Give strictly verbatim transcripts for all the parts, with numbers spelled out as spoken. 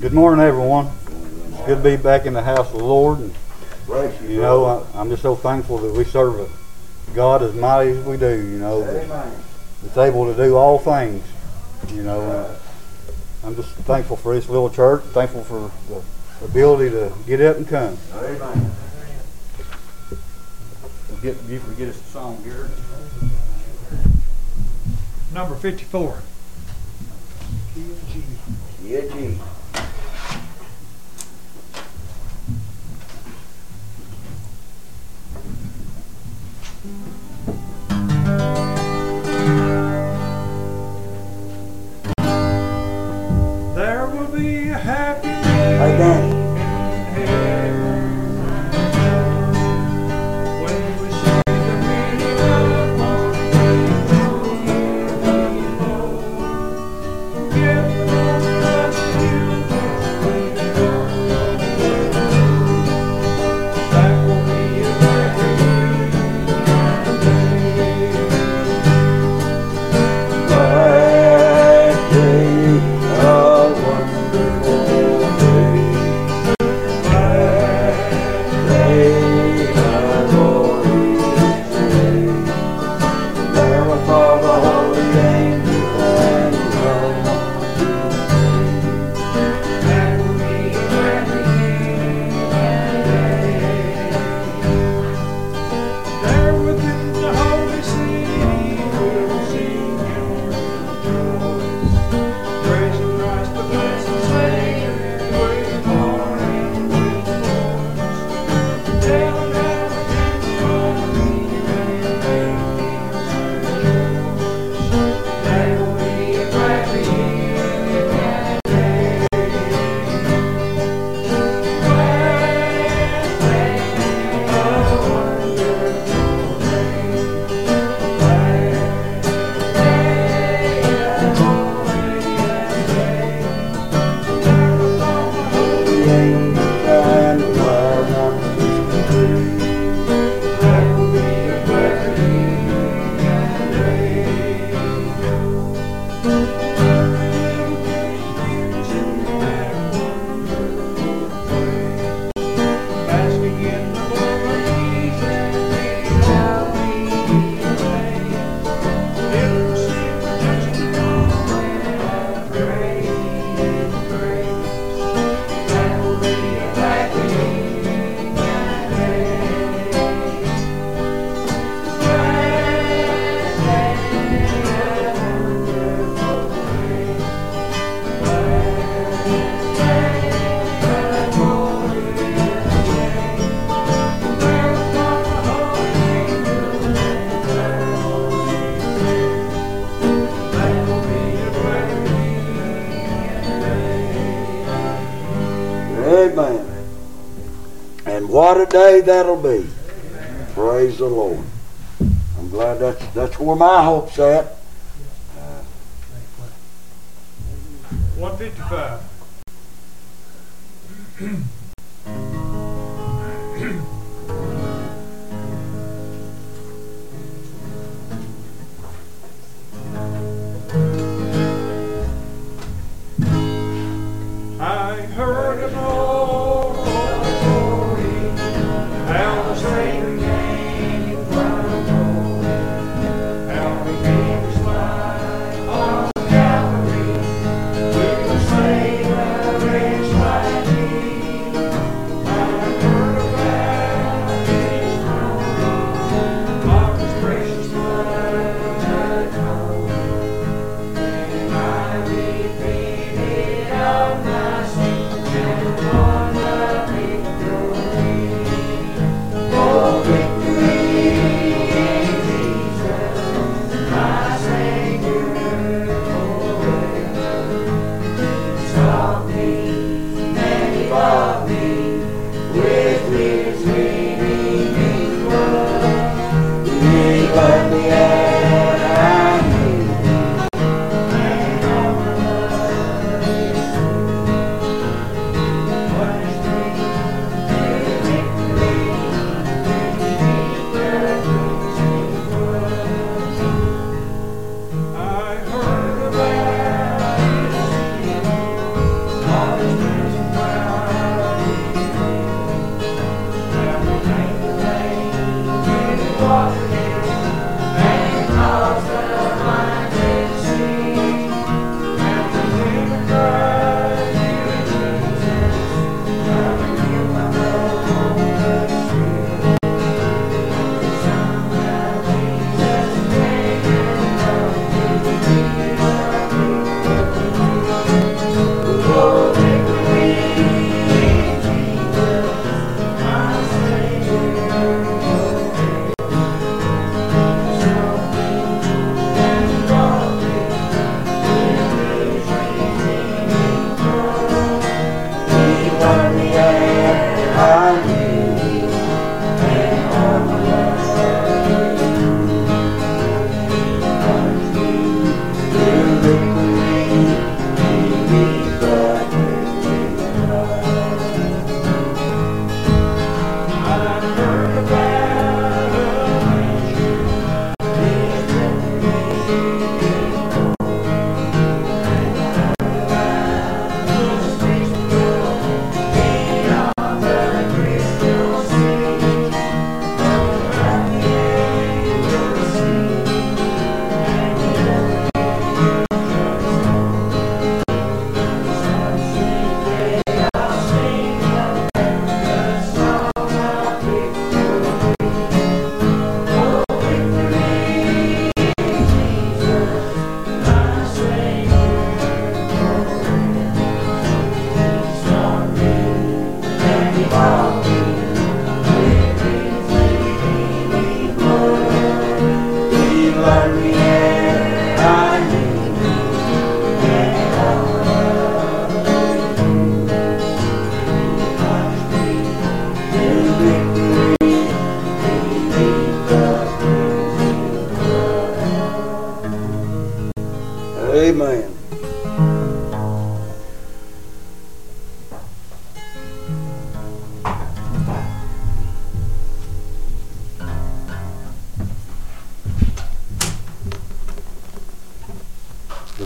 Good morning, everyone. It's good to be back in the house of the Lord. And, you know, I, I'm just so thankful that we serve a God as mighty as we do, you know, that it's able to do all things, you know. And I'm just thankful for this little church, thankful for the ability to get up and come. Amen. We'll get, you forget us a song here. Number fifty-four. Yeah, gee. There will be a happy day Amen. in heaven when we see the meaning of one give us you that will be a happy Glad day, a wonderful day. Glad day, a glorious day. There with all the holy angels and love on that will be a happy day. There within the holy city we'll sing and rejoice, praising Christ the blessed Savior with morning with voice, telling how His glory and angels rejoice. There will be a happy day. Glad day, a wonderful day. the angels and love on this tree. There will be a happy basking in the glories and the holy day. It will seem just a moment of great grace. That will be a happy day. Amen. And what a day that'll be. Praise the Lord. I'm glad that's that's where my hope's at. one fifty-five. I heard an old story, how the Savior came from glory, how He gave His life on Calvary to save a wretch like me. I heard about His glory, of His precious blood that flowed, and I repented of my sin and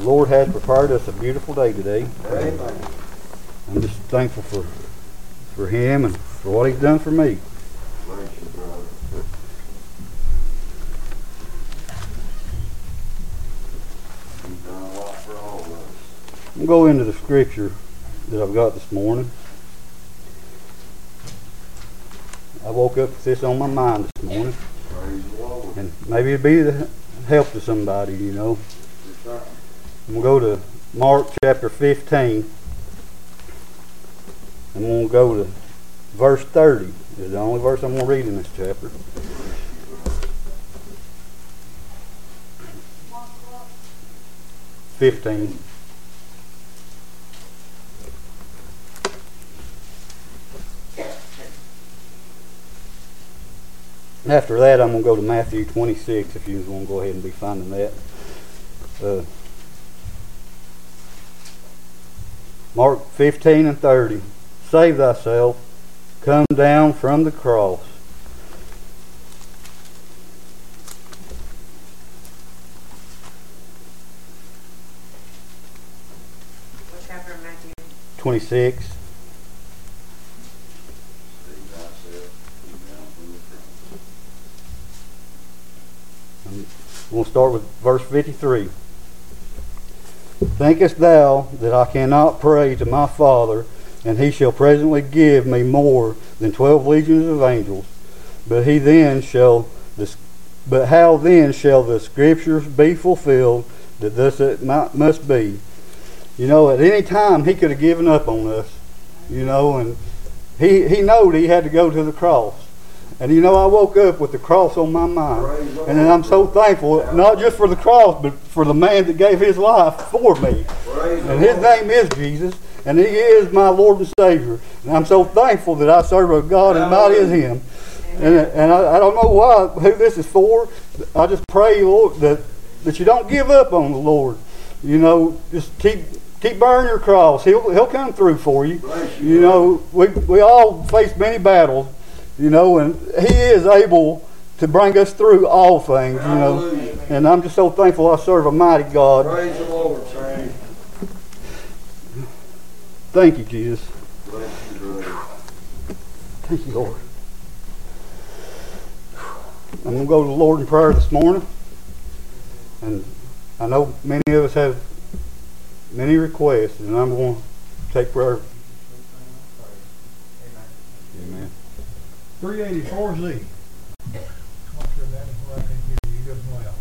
Lord has prepared us a beautiful day today. Amen. I'm just thankful for for Him and for what He's done for me. Bless you, brother. You've done a lot for all of us. I'm going to go into the scripture that I've got this morning. I woke up with this on my mind this morning, Praise the Lord. and maybe it'd be the help to somebody, you know. I'm going to go to Mark chapter fifteen. I'm going to go to verse thirty. It's the only verse I'm going to read in this chapter. fifteen. After that, I'm going to go to Matthew twenty-six, if you want to go ahead and be finding that. Uh, Mark fifteen and thirty. Save thyself, come down from the cross. What chapter in Matthew? twenty-six. Save thyself, come down from the cross. We'll start with verse fifty-three. Thinkest thou that I cannot pray to my Father, and he shall presently give me more than twelve legions of angels? But he then shall, but how then shall the scriptures be fulfilled that thus it might, must be? You know, at any time he could have given up on us. You know, and he he knowed he had to go to the cross. And you know, I woke up with the cross on my mind. And I'm so thankful, not just for the cross, but for the man that gave his life for me. And his name is Jesus, and he is my Lord and Savior. And I'm so thankful that I serve a God as mighty as him. And, and I, I don't know why, who this is for. I just pray, Lord, that, that you don't give up on the Lord. You know, just keep keep bearing your cross. He'll he'll come through for you. You know, we we all face many battles. You know, and he is able to bring us through all things, you know. And I'm just so thankful I serve a mighty God. Praise the Lord, saints. Thank you, Jesus. Bless you, brother. Thank you, Lord. I'm going to go to the Lord in prayer this morning. And I know many of us have many requests, and I'm going to take prayer. Amen. three eighty-four Z. Come up here, Danny, where I can hear you good and well.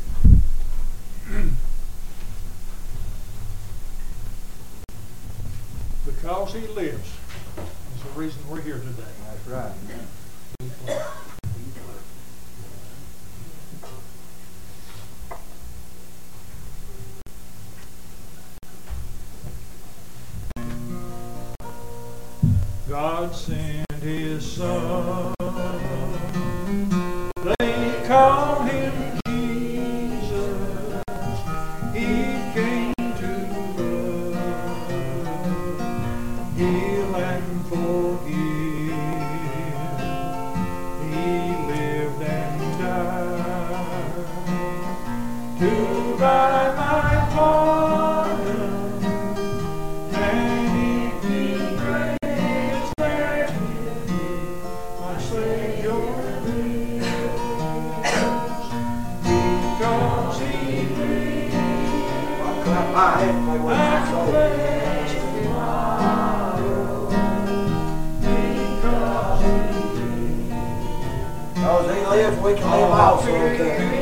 Because he lives is the reason we're here today. That's right. God sent his son. They call him Jesus. He came to love, heal and forgive. He lived and died to buy my pardon. I have my way my soul. Because he lives, we can live also, okay?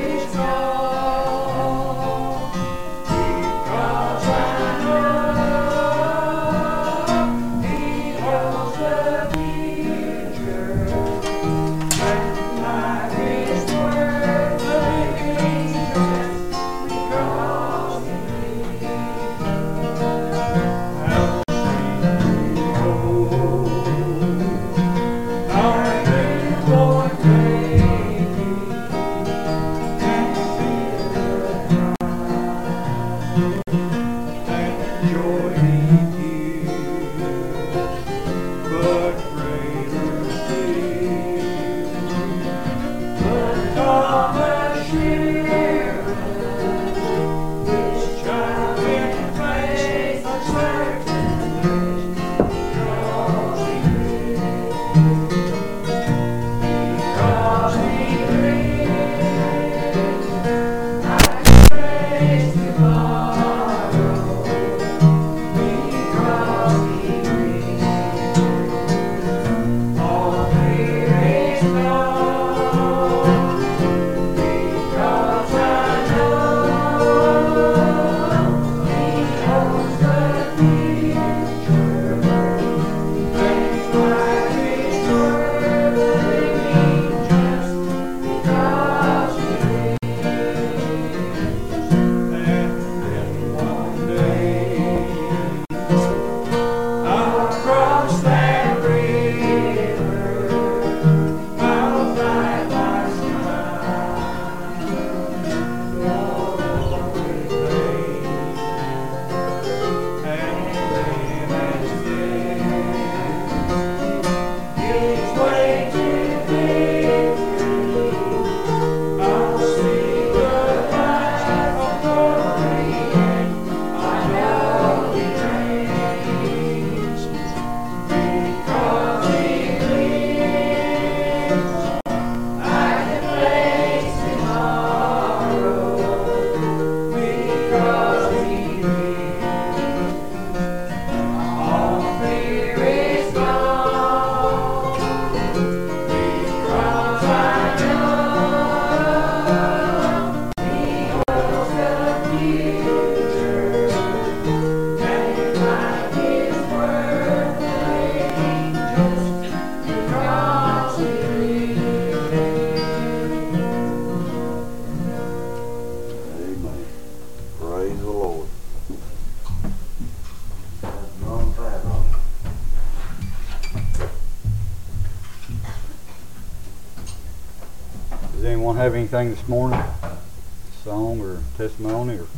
Anyone have anything this morning? Song or testimony or?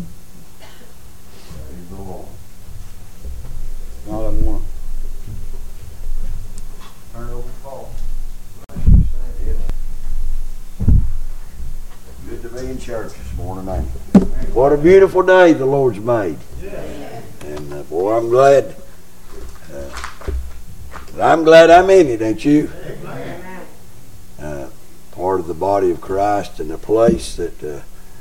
Not, I'm gonna turn it over to Paul. Good to be in church this morning, ain't it? What a beautiful day the Lord's made. Yeah. And uh, boy, I'm glad. Uh, I'm glad I'm in it, ain't you? Amen. Uh, part of the body of Christ and a place that, uh,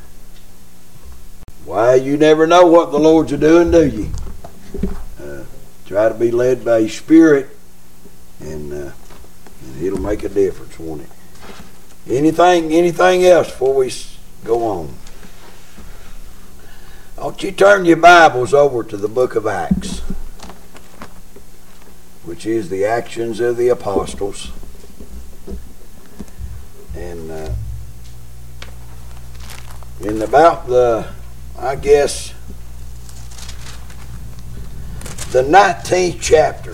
why, you never know what the Lord's a doing, do you? Uh, try to be led by His Spirit, and, uh, and it'll make a difference, won't it? Anything, anything else before we go on? Don't you turn your Bibles over to the book of Acts, which is the actions of the apostles. And uh, in about the, I guess, the nineteenth chapter.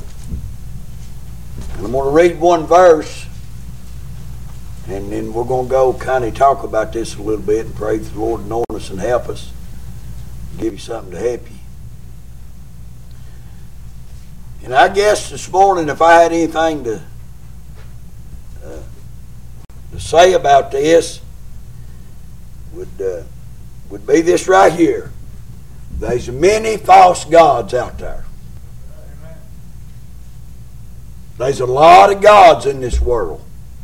And I'm going to read one verse, and then we're going to go kind of talk about this a little bit and pray that the Lord anoint us and help us, give you something to help you. And I guess this morning, if I had anything to uh, to say about this, would uh, would be this right here. There's many false gods out there. There's a lot of gods in this world,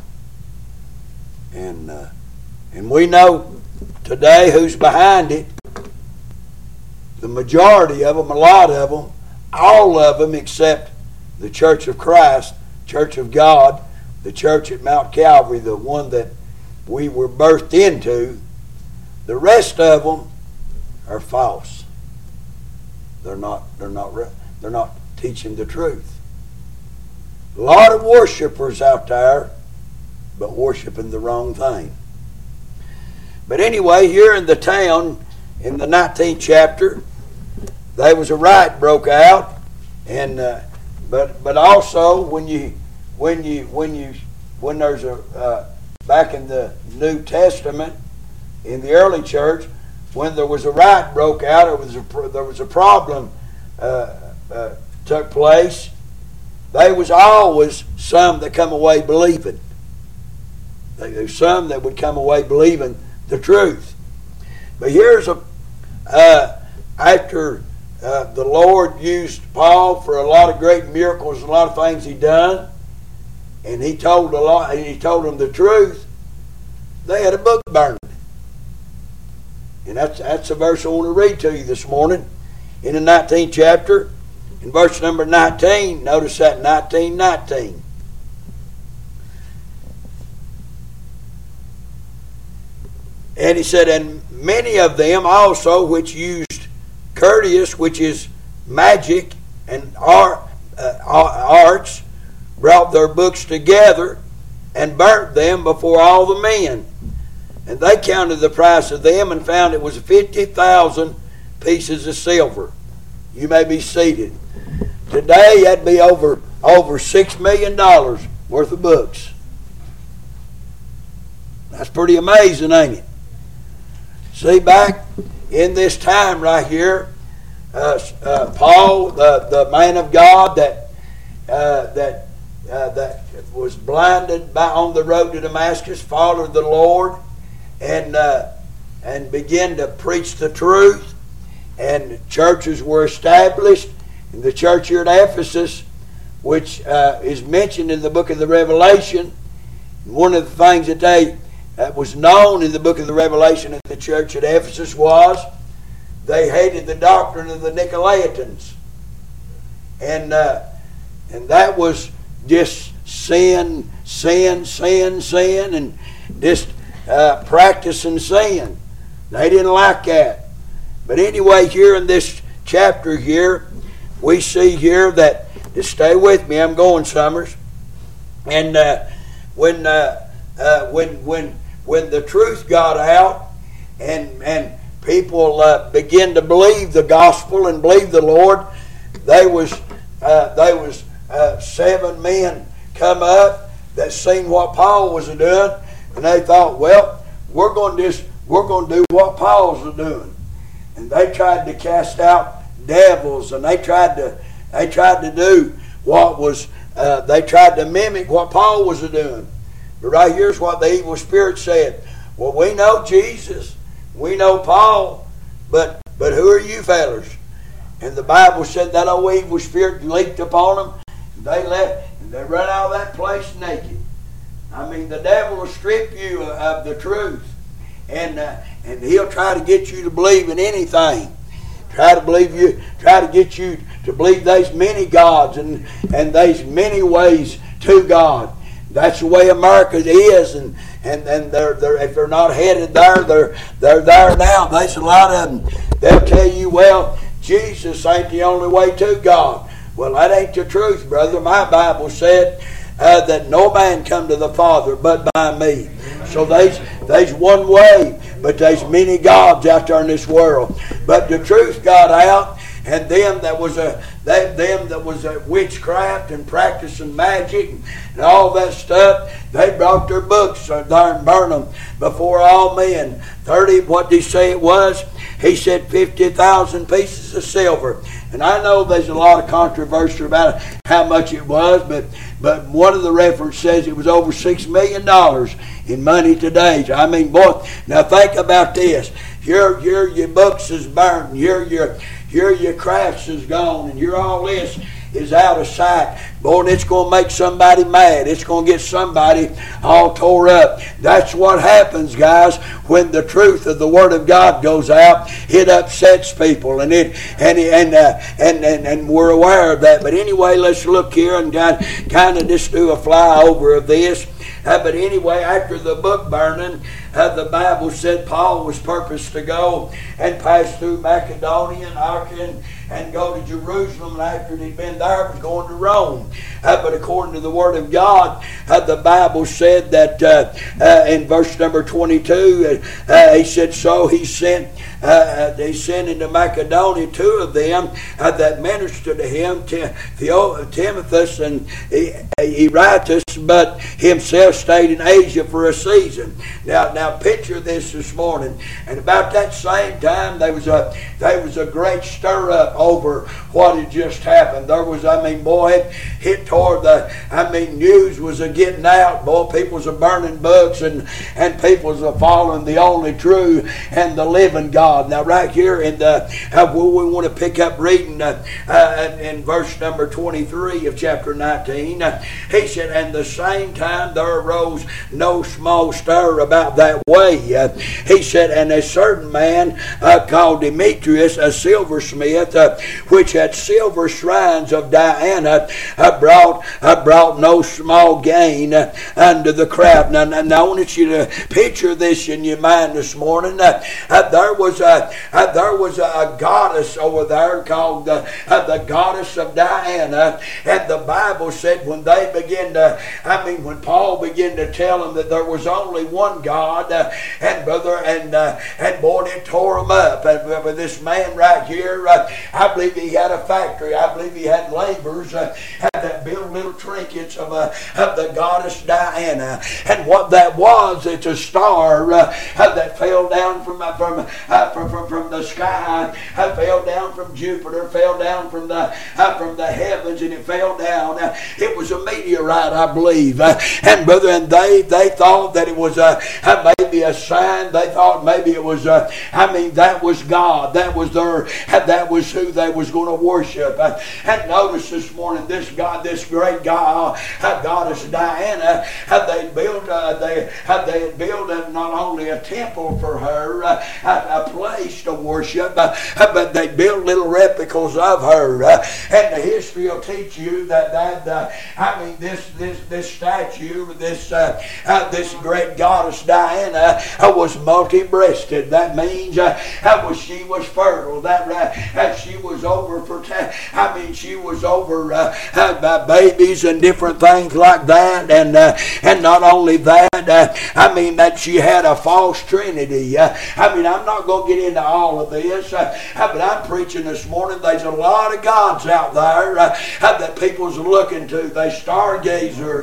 and uh, and we know today who's behind it. The majority of them, a lot of them, all of them except the Church of Christ, Church of God, the church at Mount Calvary, the one that we were birthed into. The rest of them are false. They're not. They're not. They're not teaching the truth. A lot of worshipers out there, but worshiping the wrong thing. But anyway, here in the town, in the nineteenth chapter, there was a riot broke out, and uh, but but also when you when you when you when there's a uh, back in the New Testament, in the early church, when there was a riot broke out, or was a, there was a problem uh, uh, took place, there was always some that come away believing. There's some that would come away believing the truth. But here's a uh, after uh, the Lord used Paul for a lot of great miracles, a lot of things he done, and he told a lot. He told them the truth. They had a book burned. And that's, that's the verse I want to read to you this morning. In the nineteenth chapter, in verse number nineteen, notice that nineteen nineteen. And he said, and many of them also which used courteous, which is magic, and art, uh, arts, brought their books together and burnt them before all the men. And they counted the price of them and found it was fifty thousand pieces of silver. You may be seated. Today, that'd be over, over six million dollars worth of books. That's pretty amazing, ain't it? See, back in this time right here, uh, uh, Paul, the, the man of God that uh, that uh, that was blinded by on the road to Damascus, followed the Lord, and uh, and began to preach the truth, and churches were established. In the church here at Ephesus, which uh, is mentioned in the book of the Revelation, one of the things that they that was known in the book of the Revelation at the church at Ephesus was they hated the doctrine of the Nicolaitans, and uh, and that was just sin, sin, sin, sin, and just uh, practicing sin. They didn't like that. But anyway, here in this chapter here, we see here that, just stay with me, I'm going, Summers. And uh, when uh, uh, when when when the truth got out, and and people uh, began to believe the gospel and believe the Lord, there was uh, there was uh, seven men come up that seen what Paul was doing. And they thought, well, we're going to just we're going to do what Paul's doing. And they tried to cast out devils, and they tried to they tried to do what was uh, they tried to mimic what Paul was doing. But right here's what the evil spirit said. Well, we know Jesus, we know Paul, but but who are you fellas? And the Bible said that old evil spirit leaped upon them. And they left, and they run out of that place naked. I mean, the devil will strip you of the truth, and uh, and he'll try to get you to believe in anything. Try to believe you. Try to get you to believe there's many gods and and there's many ways to God. That's the way America is, and and, and they're, they're if they're not headed there, they're they're there now. There's a lot of them. They'll tell you, well, Jesus ain't the only way to God. Well, that ain't the truth, brother. My Bible said uh, that no man come to the Father but by me. So there's there's one way, but there's many gods out there in this world. But the truth got out, and them that was a they, them that was a witchcraft and practicing magic and, and all that stuff, they brought their books there and burned them before all men. Thirty, what did he say it was? He said fifty thousand pieces of silver. And I know there's a lot of controversy about how much it was, but but one of the references says it was over six million dollars in money today. I mean, boy, now think about this. Your your your books is burned. Your your your your crafts is gone, and your all this is out of sight. Boy, and it's going to make somebody mad. It's going to get somebody all tore up. That's what happens, guys, when the truth of the Word of God goes out. It upsets people, and it and and uh, and, and and we're aware of that. But anyway, let's look here and kind of just do a flyover of this. Uh, but anyway, after the book burning, uh, the Bible said Paul was purposed to go and pass through Macedonia and Achaia and go to Jerusalem. And after he'd been there, was going to Rome. Uh, but according to the Word of God, uh, the Bible said that uh, uh, in verse number twenty-two, uh, uh, he said, so he sent uh, he sent into Macedonia two of them uh, that ministered to him, Tim- Timotheus and Erastus, but himself stayed in Asia for a season. Now, now picture this this morning. And about that same time, there was a there was a great stir up over what had just happened. There was, I mean, boy, it hit toward the, I mean, news was a getting out. Boy, people was a burning books, and and people was a following the only true and the living God. Now, right here in the, uh, we want to pick up reading uh, uh, in verse number twenty-three of chapter nineteen. Uh, he said, and the same time there arose no small stir about that way. Uh, he said, and a certain man uh, called Demetrius, a silversmith, uh, which had silver shrines of Diana, uh, brought uh, brought no small gain uh, unto the craft. Now, now, now, I want you to picture this in your mind this morning. Uh, uh, there was a uh, there was a, a goddess over there called uh, uh, the goddess of Diana, and the Bible said when they began to, I mean, when Paul began to tell them that there was only one God, uh, and brother, and uh, and boy, it tore them up. And uh, this man right here, uh, I believe he had a factory. I believe he had laborers uh, that built little trinkets of, uh, of the goddess Diana. And what that was, it's a star uh, that fell down from uh, from, uh, from from from the sky, uh, fell down from Jupiter, fell down from the uh, from the heavens, and it fell down. Uh, it was a meteorite, I believe. Uh, and brother, and they they thought that it was a uh, maybe a sign. They thought maybe it was. Uh, I mean, that was God. That was their. Uh, that was who they was going to worship. Uh, and notice this morning, this God, this great God, uh, goddess Diana, uh, they built. Uh, they uh, they had built uh, not only a temple for her, uh, a, a place to worship, uh, uh, but they built little replicas of her. Uh, and the history will teach you that that uh, I mean this this this statue, this uh, uh, this great goddess Diana uh, was multi-breasted. That means uh, uh, was she was fertile. That right, uh, she was over for. I mean, she was over uh, uh, by babies and different things like that, and uh, and not only that, uh, I mean that she had a false trinity. Uh, I mean, I'm not going to get into all of this, uh, uh, but I'm preaching this morning. There's a lot of gods out there uh, uh, that people's looking to. They stargazers.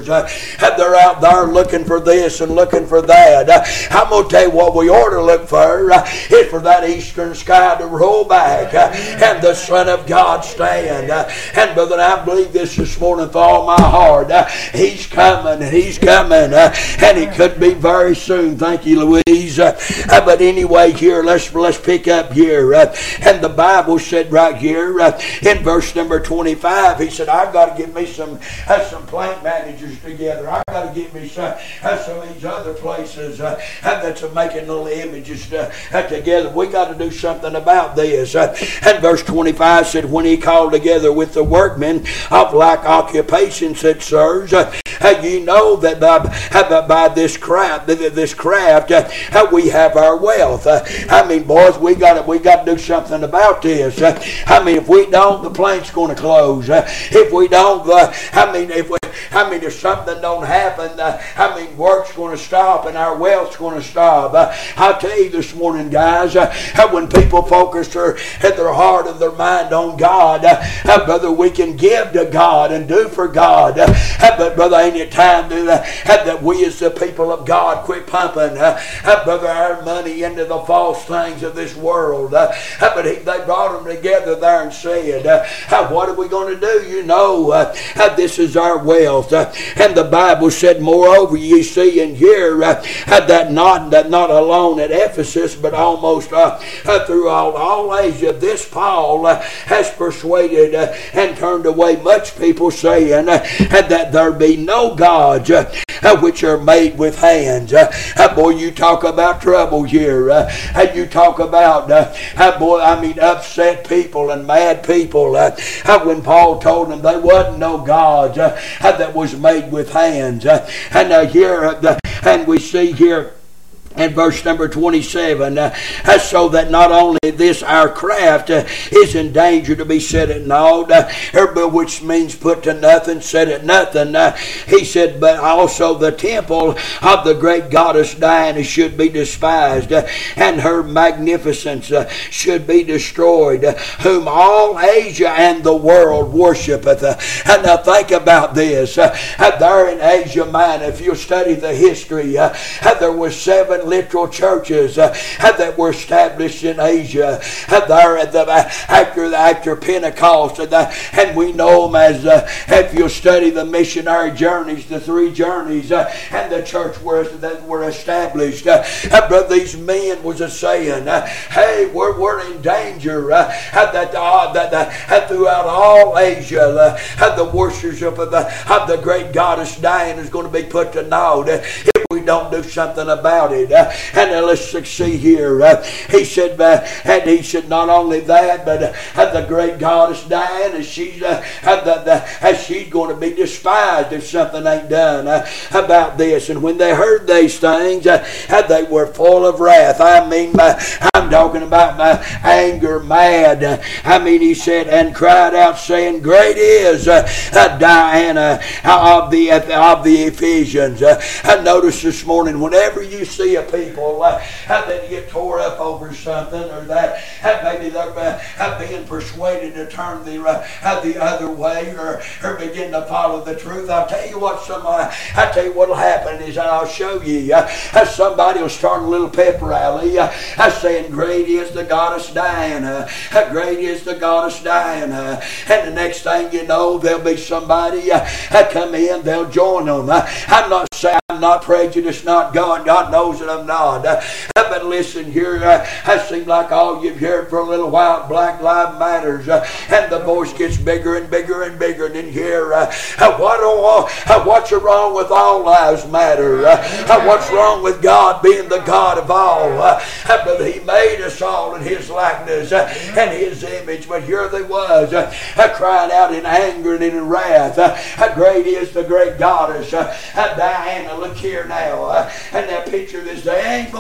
workers. Uh, they're out there looking for this and looking for that. Uh, I'm going to tell you what we ought to look for uh, is for that eastern sky to roll back uh, and the Son of God stand. Uh, and brother, I believe this this morning with all my heart. Uh, he's coming and he's coming uh, and it could be very soon. Thank you, Louise. Uh, uh, but anyway, here, let's, let's pick up here. Uh, and the Bible said right here uh, in verse number twenty-five, he said, I've got to get me some uh, some plant managers together. I've got to get me some, uh, some of these other places uh, that's making little images uh, uh, together. We got to do something about this. Uh, and verse twenty-five said, when he called together with the workmen of like occupation, said, sirs, uh, uh, you know that by, uh, by this craft, this craft, uh, we have our wealth. Uh, I mean, boys, we got to we got to do something about this. Uh, I mean, if we don't, the plank's going to close. Uh, if we don't, uh, I mean, if we, I mean, if something don't happen, uh, I mean, work's going to stop and our wealth's going to stop. Uh, I'll tell you this morning, guys, uh, when people focus their, their heart and their mind on God, uh, uh, brother, we can give to God and do for God. Uh, but brother, ain't it time to, uh, that we as the people of God quit pumping, uh, uh, brother, our money into the false things of this world. Uh, uh, but he, they brought them together there and said, uh, uh, what are we going to do? You know, uh, uh, this is our wealth. Uh, and the Bible said, moreover, you see and hear uh, uh, that not that not alone at Ephesus, but almost uh, uh, throughout all Asia, this Paul uh, has persuaded uh, and turned away much people, saying uh, that there be no gods uh, uh, which are made with hands. Uh, uh, boy, you talk about trouble here. Uh, uh, you talk about, uh, uh, boy, I mean, upset people and mad people. Uh, uh, when Paul told them there wasn't no gods uh, uh, that was made with hands. Uh, and uh, here, uh, the, and we see here, in verse number twenty-seven, uh, so that not only this our craft uh, is in danger to be set at naught, uh, which means put to nothing, set at nothing. Uh, he said, but also the temple of the great goddess Diana should be despised, uh, and her magnificence uh, should be destroyed, uh, whom all Asia and the world worshipeth. Uh, and now think about this. Uh, there in Asia Minor, if you study the history, uh, there were seven literal churches uh, that were established in Asia uh, there at the, uh, after, after Pentecost, uh, the, and we know them as uh, if you study the missionary journeys, the three journeys, uh, and the church were, that were established. Uh, uh, but these men was a saying, uh, hey, we're, we're in danger uh, that, uh, that, that throughout all Asia uh, the worship of the, of the great goddess Diana is going to be put to naught uh, if we don't do something about it. Uh, and uh, let's see here. Uh, he said, uh, and he said not only that, but uh, the great goddess Diana, she's uh, the, the, uh, she's going to be despised if something ain't done uh, about this. And when they heard these things, uh, they were full of wrath. I mean, uh, I'm talking about my anger, mad. Uh, I mean, he said, and cried out, saying, great is uh, uh, Diana of the of the Ephesians. Uh, I noticed this morning, whenever you see a people uh, that get tore up over something, or that uh, maybe they're uh, being persuaded to turn the uh, the other way, or, or begin to follow the truth, I'll tell you what. Some uh, I tell you what'll happen is, and I'll show you. Uh, somebody will start a little pep rally, uh, saying, "Great is the goddess Diana. Uh, great is the goddess Diana." And the next thing you know, there'll be somebody uh, come in. They'll join them. Uh, I'm not saying I'm not prejudiced. Not God. God knows that I'm not. Uh, but listen here. Uh, it seems like all you've heard for a little while, Black Lives Matters, uh, and the voice gets bigger and bigger and bigger. And then here, uh, what oh, uh, what's wrong with all lives matter? Uh, what's wrong with God being the God of all? Uh, but He made us all in His likeness uh, and His image. But here they was, uh, crying out in anger and in wrath. Uh, great is the great goddess uh, Diana. Look here now, uh, and that picture this day ain't but one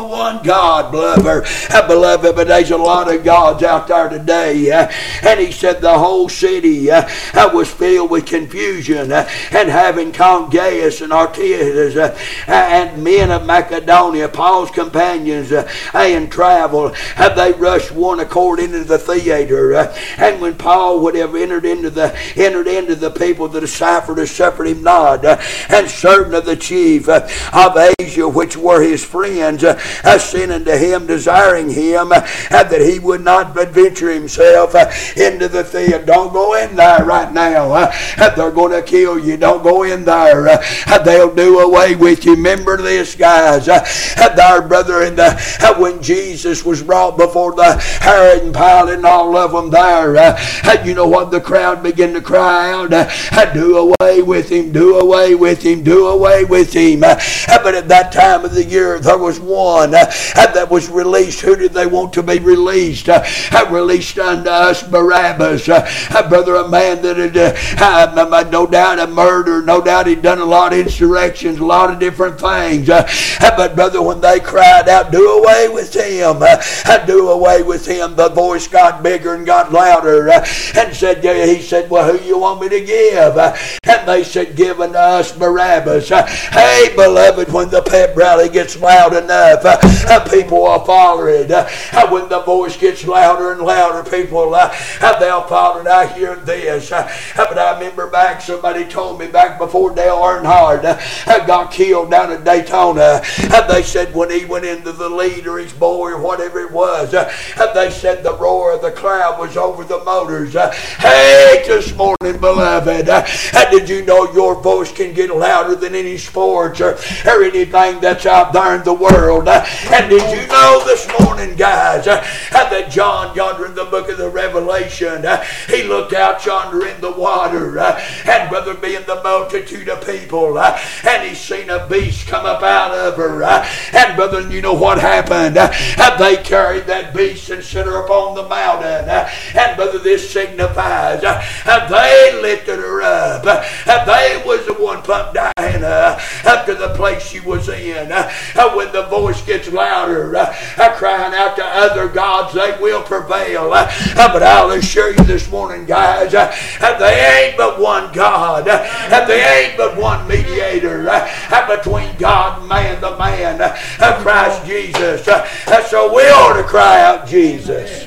God, beloved. Uh, beloved, but there's a lot of gods out there today. Uh, and he said the whole city uh, uh, was filled with confusion. Uh, and having come Gaius and Archias uh, uh, and men of Macedonia, Paul's companions, uh, in travel, uh, they rushed one accord into the theater. Uh, and when Paul would have entered into the entered into the people, the deciphered suffered him not. Uh, and certain of the chief uh, of Asia, which were his friends, uh, uh, sent unto him, desiring him uh, that he would not adventure himself uh, into the theater. Don't go in there right now. Uh, they're going to kill you. Don't go in there. Uh, they'll do away with you. Remember this, guys. Uh, our brother, in the, uh, when Jesus was brought before the Herod and Pilate and all of them there, uh, you know what the crowd began to cry out? Uh, do away with him. Do away with him. Do away with him. Uh, but at that time of the year, there was one uh, that was released. Who did they want to be released? Uh, released unto us Barabbas. Uh, brother, a man that had uh, uh, no doubt a murder, no doubt he'd done a lot of insurrections, a lot of different things. Uh, but brother, when they cried out, do away with him, uh, do away with him, the voice got bigger and got louder, uh, and said, yeah, he said, well, who you want me to give? Uh, and they said, give unto us Barabbas. Uh, hey, beloved, when the pep rally gets loud enough, uh, uh, people will follow it. Uh, when the voice gets louder and louder, people, uh, they'll follow it. I hear this. Uh, but I remember back, somebody told me back before Dale Earnhardt uh, got killed down at Daytona, uh, they said when he went into the lead or his boy or whatever it was, uh, they said the roar of the crowd was over the motors. Uh, hey, this morning, beloved, uh, did you know your voice can get louder than any sports or, or anything that's out there in the world? Uh, and did you know this morning, guys, uh, that John yonder in the book of the Revelation, uh, he looked out yonder in the water, uh, and brother, being the multitude of people, uh, and he seen a beast come up out of her, uh, and brother, you know what happened? Uh, they carried that beast and set her upon the mountain, uh, and brother, this signifies uh, they lifted her up. Uh, they was the one pumped Diana uh, up to the place she was in. Uh, uh, when the voice gets louder, uh, uh, crying out to other gods, they will prevail. Uh, uh, but I'll assure you this morning, guys, uh, uh, they ain't but one God. Uh, uh, they ain't but one mediator uh, uh, between God and man, the man, uh, uh, Christ Jesus. Uh, uh, so we ought to cry out Jesus.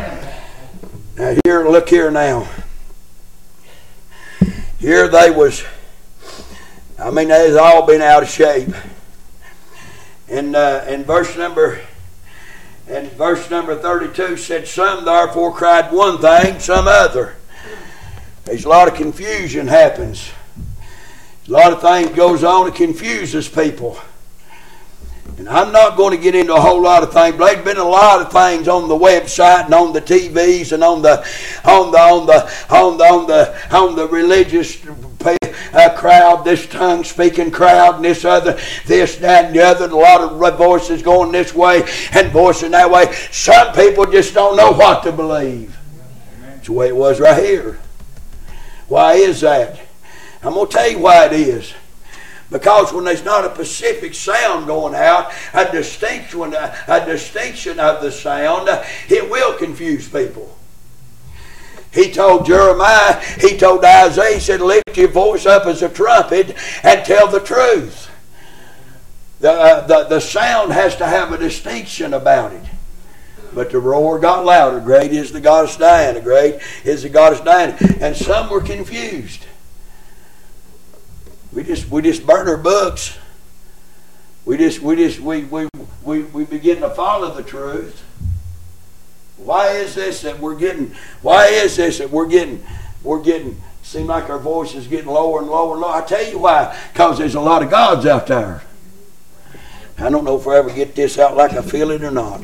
Now here, look here now. Here they was, I mean, they've all been out of shape. In uh, in verse number, in verse number thirty-two said, some therefore cried one thing, some other. There's a lot of confusion happens. A lot of things goes on that confuses people. And I'm not going to get into a whole lot of things, but there's been a lot of things on the website and on the T Vs and on the on the on the on the on the on the religious uh, crowd, this tongue-speaking crowd, and this other, this, that, and the other, and a lot of voices going this way and voicing that way. Some people just don't know what to believe. That's the way it was right here. Why is that? I'm going to tell you why it is. Because when there's not a specific sound going out, a distinction, a, a distinction of the sound, it will confuse people. He told Jeremiah, he told Isaiah, he said, lift your voice up as a trumpet and tell the truth. The, uh, the, the sound has to have a distinction about it. But the roar got louder. Great is the goddess Diana. Great is the goddess Diana. And some were confused. We just we just burn our books. We just we just we we, we, we begin to follow the truth. Why is this that we're getting why is this that we're getting we're getting seem like our voice is getting lower and lower and lower? I tell you why. Because there's a lot of gods out there. I don't know if I ever get this out like I feel it or not.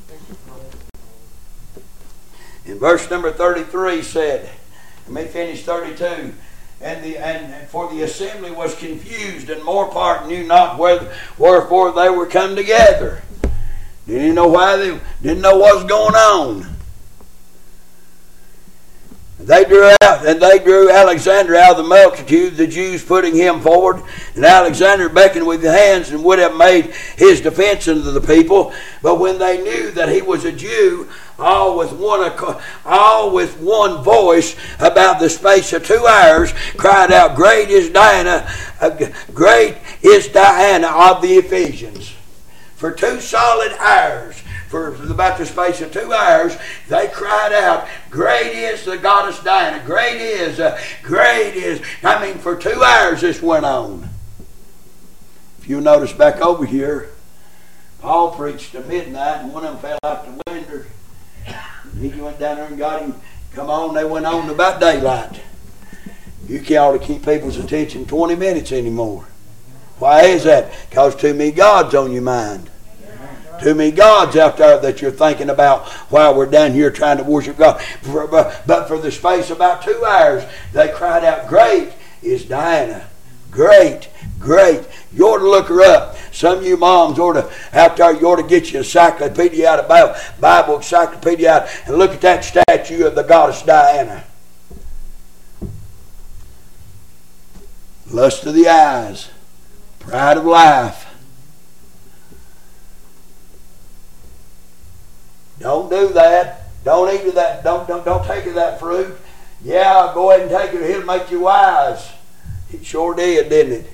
In verse number thirty-three said, let me finish thirty-two. And the and for the assembly was confused, and more part knew not where, wherefore they were come together. Didn't know why they didn't know what was going on. They drew out, and they drew Alexander out of the multitude, the Jews putting him forward. And Alexander beckoned with his hands and would have made his defense unto the people. But when they knew that he was a Jew, all with one, all with one voice, about the space of two hours, cried out, "Great is Diana, uh, great is Diana of the Ephesians." For two solid hours, for about the space of two hours, they cried out, "Great is the goddess Diana, great is, uh, great is." I mean, for two hours this went on. If you notice back over here, Paul preached to midnight, and one of them fell out the window. He went down there and got him. Come on, they went on to about daylight. You can't keep people's attention twenty minutes anymore. Why is that? Because too many gods on your mind. Too many gods out there that you're thinking about while we're down here trying to worship God. But for the space of about two hours, they cried out, "Great is Diana. Great, great." You ought to look her up. Some of you moms ought to, out there, you ought to get your encyclopedia out of Bible, Bible encyclopedia out and look at that statue of the goddess Diana. Lust of the eyes. Pride of life. Don't do that. Don't eat of that. Don't, don't, don't take of that fruit. Yeah, go ahead and take it. It'll make you wise. It sure did, didn't it?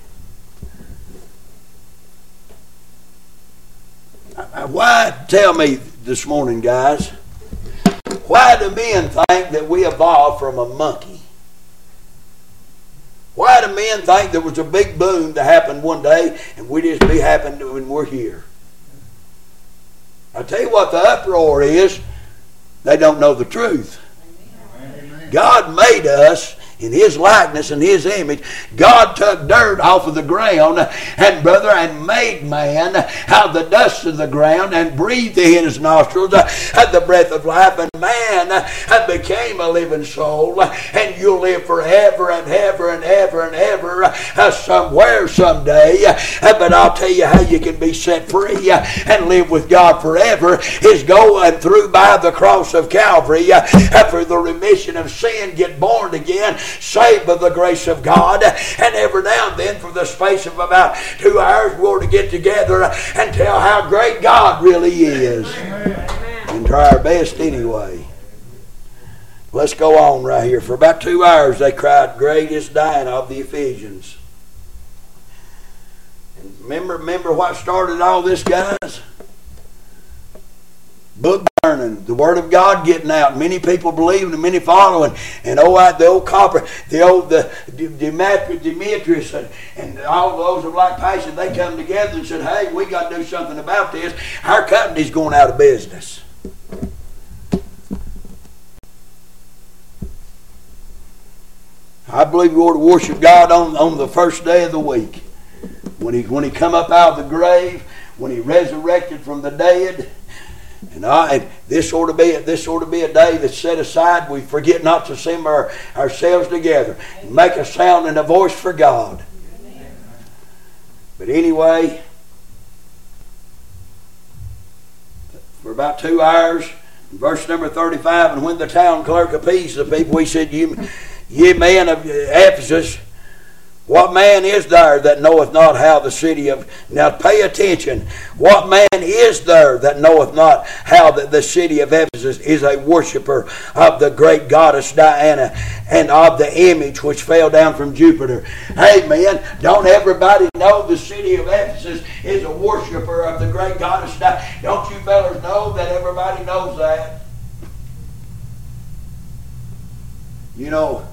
Why, tell me this morning, guys, why do men think that we evolved from a monkey? Why do men think there was a big boom that happened one day and we just be happening when we're here? I tell you what the uproar is, they don't know the truth. Amen. God made us in His likeness and His image. God took dirt off of the ground, and brother, and made man out of the dust of the ground, and breathed in his nostrils uh, the breath of life, and man uh, became a living soul, and you'll live forever and ever and ever and ever uh, somewhere someday. Uh, but I'll tell you how you can be set free uh, and live with God forever is going through by the cross of Calvary uh, for the remission of sin, get born again, saved by the grace of God. And every now and then, for the space of about two hours, we're to get together and tell how great God really is. Amen. And try our best anyway. Let's go on right here. For about two hours they cried, "Great is Diana of the Ephesians." And remember, remember what started all this, guys? Book burning, the Word of God getting out, many people believing and many following, and oh, the old copper, the old the Demetrius, and, and all those of like passion, they come together and said, "Hey, we got to do something about this. Our company's going out of business." I believe we ought to worship God on, on the first day of the week, when he when he come up out of the grave, when he resurrected from the dead. And, I, and this ought to be this ought to be a day that's set aside. We forget not to assemble our, ourselves together and make a sound and a voice for God. Amen. But anyway, for about two hours, verse number thirty-five, and when the town clerk appeased the people, he said, "You, ye men of Ephesus, what man is there that knoweth not how the city of..." Now pay attention. What man is there that knoweth not how that the city of Ephesus is a worshipper of the great goddess Diana and of the image which fell down from Jupiter? Hey man, don't everybody know the city of Ephesus is a worshipper of the great goddess Diana? Don't you fellas know that everybody knows that? You know,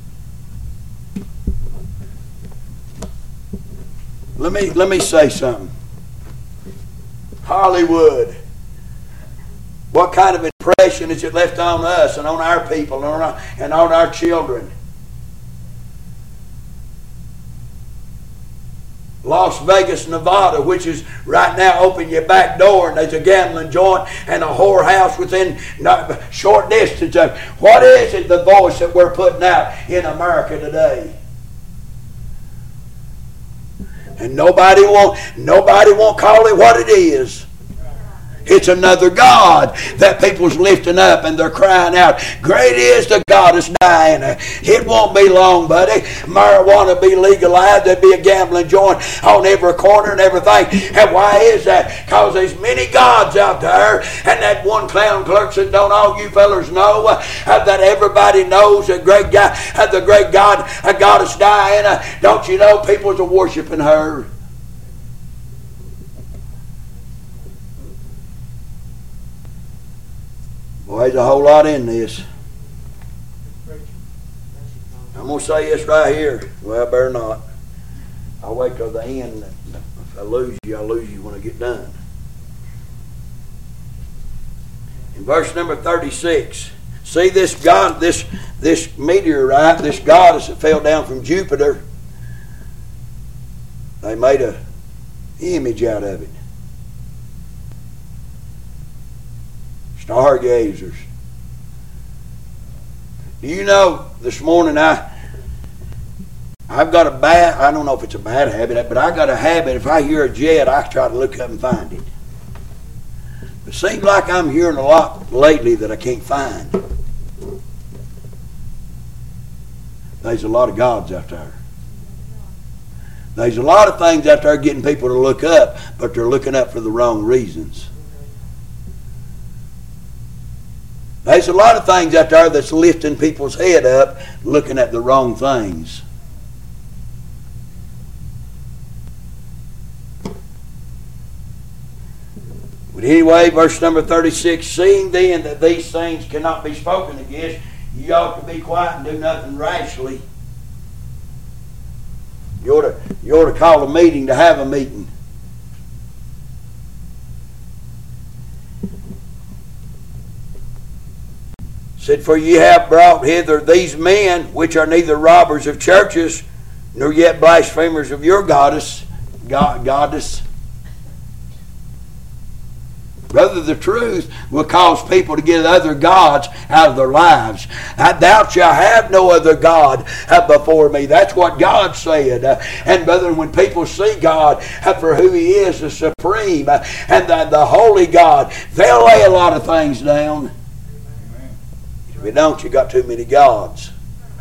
Let me let me say something. Hollywood. What kind of impression is it left on us and on our people and on our, and on our children? Las Vegas, Nevada, which is right now open your back door and there's a gambling joint and a whorehouse within short distance of. What is it, the voice that we're putting out in America today? And nobody won't, nobody won't call it what it is. It's another God that people's lifting up and they're crying out, great is the goddess Diana. It won't be long, buddy. Marijuana be legalized. There'd be a gambling joint on every corner and everything. And why is that? Because there's many gods out there. And that one clown clerk said, don't all you fellas know uh, that everybody knows a great guy, uh, the great God, a goddess Diana? Don't you know people's are worshiping her? Boy, there's a whole lot in this. I'm going to say this right here. Well, I better not. I'll wait till the end. If I lose you, I'll lose you when I get done. In verse number thirty-six, see this God, this this meteorite, this goddess that fell down from Jupiter. They made a image out of it. Stargazers. Do you know this morning I I've got a bad, I don't know if it's a bad habit, but I got a habit, if I hear a jet, I try to look up and find it. It seems like I'm hearing a lot lately that I can't find. There's a lot of gods out there. There's a lot of things out there getting people to look up, but they're looking up for the wrong reasons. There's a lot of things out there that's lifting people's head up, looking at the wrong things. But anyway, verse number thirty-six, seeing then that these things cannot be spoken against, you ought to be quiet and do nothing rashly. You ought to, you ought to call a meeting to have a meeting. Said, for ye have brought hither these men, which are neither robbers of churches, nor yet blasphemers of your goddess, God, goddess. Brother, the truth will cause people to get other gods out of their lives. I doubt shall have no other God before me. That's what God said. And brother, when people see God for who He is, the supreme and the, the holy God, they'll lay a lot of things down. If you don't, you got too many gods.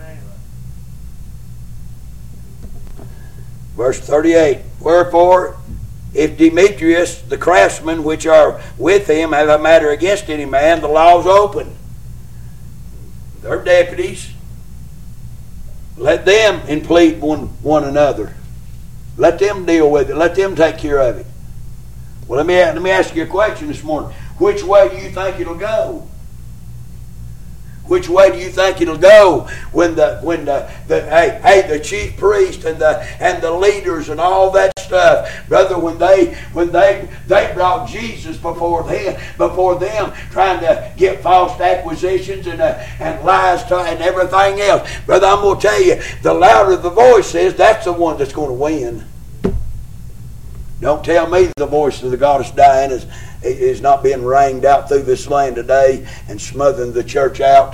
Verse thirty-eight, wherefore, if Demetrius, the craftsmen which are with him, have a matter against any man, the law's open. They're deputies. Let them implead one, one another. Let them deal with it. Let them take care of it. Well, let me, let me ask you a question this morning. Which way do you think it'll go? Which way do you think it'll go when the when the, the hey hey the chief priest and the and the leaders and all that stuff, brother, when they when they they brought Jesus before them before them trying to get false acquisitions and uh, and lies to, and everything else, brother, I'm going to tell you, the louder the voice is, that's the one that's going to win. Don't tell me the voice of the goddess Diana is, is not being rained out through this land today and smothering the church out.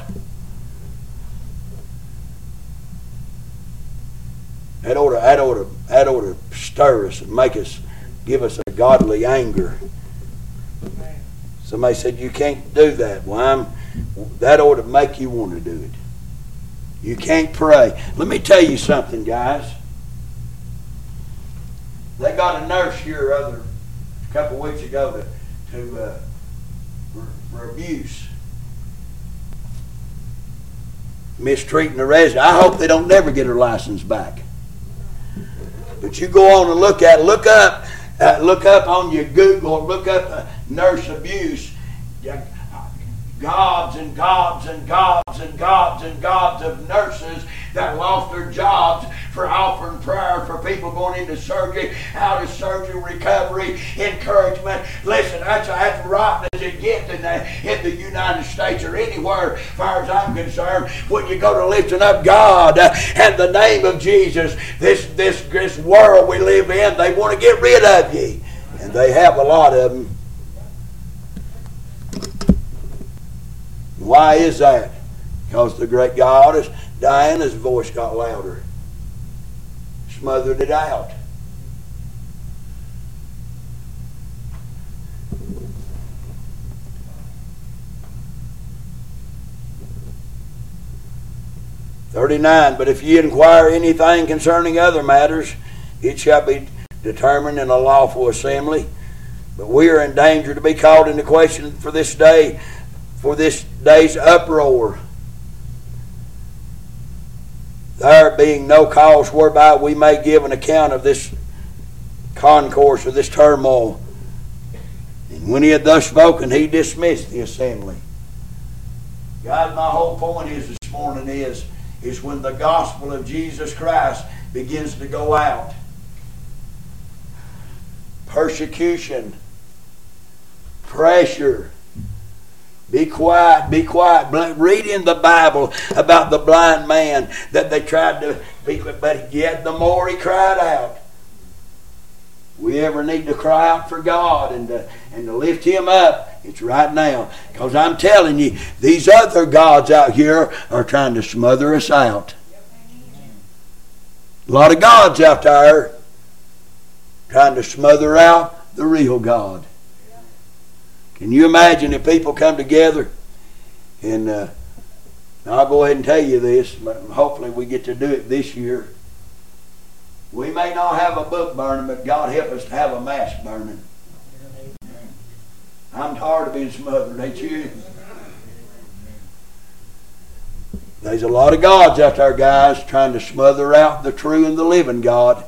That ought to, that ought to, that ought to stir us and make us, give us a godly anger. Somebody said, you can't do that. Well, I'm, that ought to make you want to do it. You can't pray. Let me tell you something, guys. They got a nurse here other a couple of weeks ago to, to uh, for, for abuse, mistreating a resident. I hope they don't never get her license back. But you go on and look at, look up, uh, look up on your Google, look up uh, nurse abuse. Gobs and gobs and gobs and gobs and gobs of nurses that lost their jobs for offering prayer for people going into surgery, out of surgery, recovery, encouragement. Listen, that's, that's rotten as it gets in the, in the United States or anywhere, as far as I'm concerned. When you go to lifting up God uh, and the name of Jesus, this, this, this world we live in, they want to get rid of you. And they have a lot of them. Why is that? Because the great goddess Diana's voice got louder. Smothered it out. thirty-nine, but if ye inquire anything concerning other matters, it shall be determined in a lawful assembly. But we are in danger to be called into question for this day, for this day's uproar. There being no cause whereby we may give an account of this concourse, of this turmoil. And when he had thus spoken, he dismissed the assembly. God, my whole point is this morning is, is when the gospel of Jesus Christ begins to go out, persecution, pressure, be quiet, be quiet. Read in the Bible about the blind man that they tried to be, but yet the more he cried out. We ever need to cry out for God and to, and to lift Him up, it's right now. Because I'm telling you, these other gods out here are trying to smother us out. A lot of gods out there trying to smother out the real God. Can you imagine if people come together and uh, I'll go ahead and tell you this, but hopefully we get to do it this year. We may not have a book burning, but God help us to have a mask burning. I'm tired of being smothered, ain't you? There's a lot of gods out there, guys, trying to smother out the true and the living God.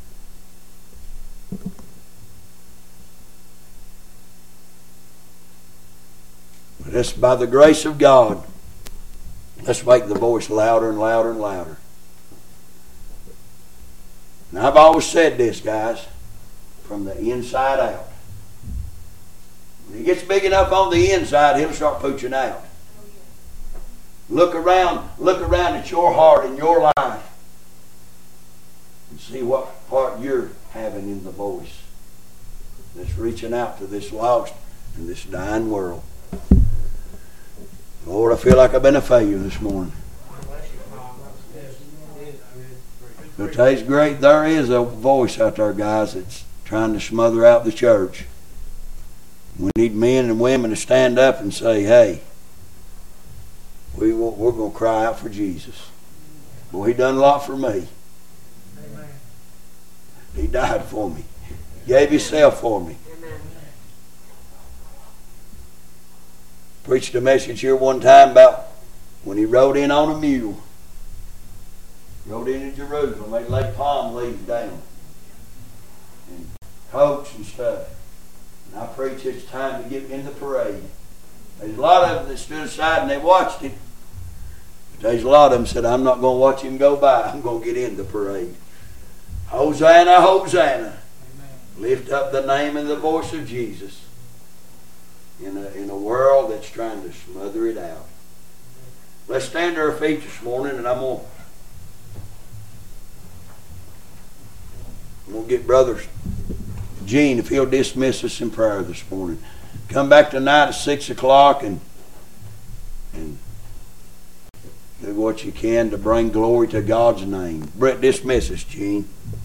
But it's by the grace of God. Let's make the voice louder and louder and louder. And I've always said this, guys, from the inside out. When he gets big enough on the inside, he'll start pooching out. Look around, look around at your heart and your life and see what part you're having in the voice that's reaching out to this lost and this dying world. Lord, I feel like I've been a failure this morning. But there's great, there is a voice out there, guys, that's trying to smother out the church. We need men and women to stand up and say, hey, we, we're going to cry out for Jesus. Boy, He done a lot for me. Amen. He died for me. Gave Himself for me. Amen. Preached a message here one time about when He rode in on a mule. Rode into Jerusalem. They laid palm leaves down and coats and stuff. And I preached it's time to get in the parade. There's a lot of them that stood aside and they watched Him. But there's a lot of them said, I'm not going to watch Him go by. I'm going to get in the parade. Hosanna, Hosanna. Amen. Lift up the name and the voice of Jesus in a, in a world that's trying to smother it out. Let's stand to our feet this morning, and I'm going to I'm going to get Brother Gene, if he'll dismiss us in prayer this morning. Come back tonight at six o'clock and, and do what you can to bring glory to God's name. Brett, dismiss us, Gene.